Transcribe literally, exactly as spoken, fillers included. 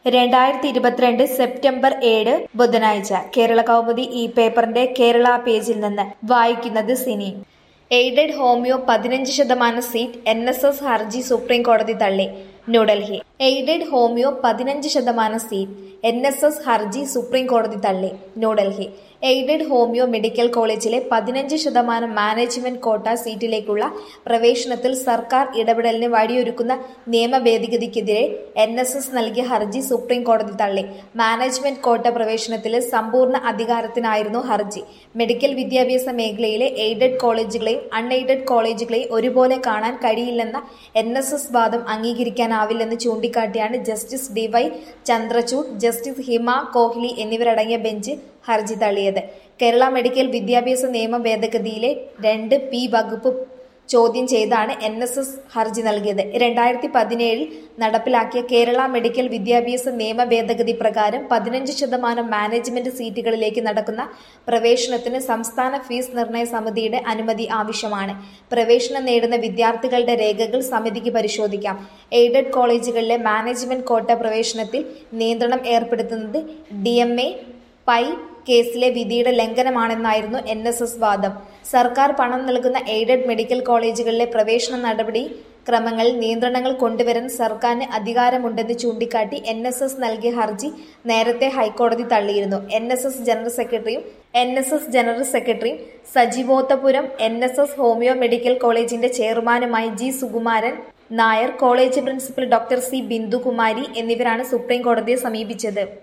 രണ്ടായിരത്തി ഇരുപത്തിരണ്ട് സെപ്റ്റംബർ ഏഴ് ബുധനാഴ്ച കേരള കൗമുദി ഈ പേപ്പറിന്റെ കേരള പേജിൽ നിന്ന് വായിക്കുന്നത് സിനി. എയ്ഡഡ് ഹോമിയോ പതിനഞ്ച് ശതമാനം സീറ്റ് എൻ എസ് എസ് ഹർജി സുപ്രീം കോടതി തള്ളി. ന്യൂഡൽഹി എയ്ഡഡ് ഹോമിയോ പതിനഞ്ച് ശതമാനം സീറ്റ് എൻ എസ് എസ് ഹർജി സുപ്രീം കോടതി തള്ളി. ന്യൂഡൽഹി എയ്ഡഡ് ഹോമിയോ മെഡിക്കൽ കോളേജിലെ പതിനഞ്ച് ശതമാനം മാനേജ്മെന്റ് കോട്ട സീറ്റിലേക്കുള്ള പ്രവേശനത്തിൽ സർക്കാർ ഇടപെടലിന് വഴിയൊരുക്കുന്ന നിയമ ഭേദഗതിക്കെതിരെ എൻ എസ് എസ് നൽകിയ ഹർജി സുപ്രീം കോടതി തള്ളി. മാനേജ്മെന്റ് കോട്ട പ്രവേശനത്തിലെ സമ്പൂർണ്ണ അധികാരത്തിനായിരുന്നു ഹർജി. മെഡിക്കൽ വിദ്യാഭ്യാസ മേഖലയിലെ എയ്ഡഡ് കോളേജുകളെയും അൺഎയ്ഡഡ് കോളേജുകളെയും ഒരുപോലെ കാണാൻ കഴിയില്ലെന്ന എൻ എസ് എസ് വാദം അംഗീകരിക്കാനാവില്ലെന്ന് ചൂണ്ടിക്കാട്ടിയാണ് justice D Y Chandrachud, justice Hima Kohli എന്നിവരടങ്ങിയ ബെഞ്ച് ഹർജി തള്ളിയത്. കേരള മെഡിക്കൽ വിദ്യാഭ്യാസ നിയമ ഭേദഗതിയിലെ രണ്ട് പി വകുപ്പ് ചോദ്യം ചെയ്താണ് എൻ എസ് എസ് ഹർജി നൽകിയത്. രണ്ടായിരത്തി പതിനേഴിൽ നടപ്പിലാക്കിയ കേരള മെഡിക്കൽ വിദ്യാഭ്യാസ നിയമ ഭേദഗതി പ്രകാരം പതിനഞ്ച് ശതമാനം മാനേജ്മെന്റ് സീറ്റുകളിലേക്ക് നടക്കുന്ന പ്രവേശനത്തിന് സംസ്ഥാന ഫീസ് നിർണയ സമിതിയുടെ അനുമതി ആവശ്യമാണ്. പ്രവേശനം നേടുന്ന വിദ്യാർത്ഥികളുടെ രേഖകൾ സമിതിക്ക് പരിശോധിക്കാം. എയ്ഡഡ് കോളേജുകളിലെ മാനേജ്മെന്റ് കോട്ട പ്രവേശനത്തിൽ നിയന്ത്രണം ഏർപ്പെടുത്തുന്നത് ഡി എം എ പൈ കേസിലെ വിധിയുടെ ലംഘനമാണെന്നായിരുന്നു എൻ എസ് എസ് വാദം. സർക്കാർ പണം നൽകുന്ന എയ്ഡഡ് മെഡിക്കൽ കോളേജുകളിലെ പ്രവേശന നടപടി ക്രമങ്ങളിൽ നിയന്ത്രണങ്ങൾ കൊണ്ടുവരാൻ സർക്കാരിന് അധികാരമുണ്ടെന്ന് ചൂണ്ടിക്കാട്ടി എൻ എസ് എസ് നൽകിയ ഹർജി നേരത്തെ ഹൈക്കോടതി തള്ളിയിരുന്നു. എൻ എസ് എസ് ജനറൽ സെക്രട്ടറിയും എൻ എസ് എസ് ജനറൽ സെക്രട്ടറിയും സജീവോത്തപുരം N S S homeo medical കോളേജിന്റെ ചെയർമാനുമായ G Sukumaran Nair, college principal doctor C Bindukumari എന്നിവരാണ് സുപ്രീം കോടതിയെ സമീപിച്ചത്.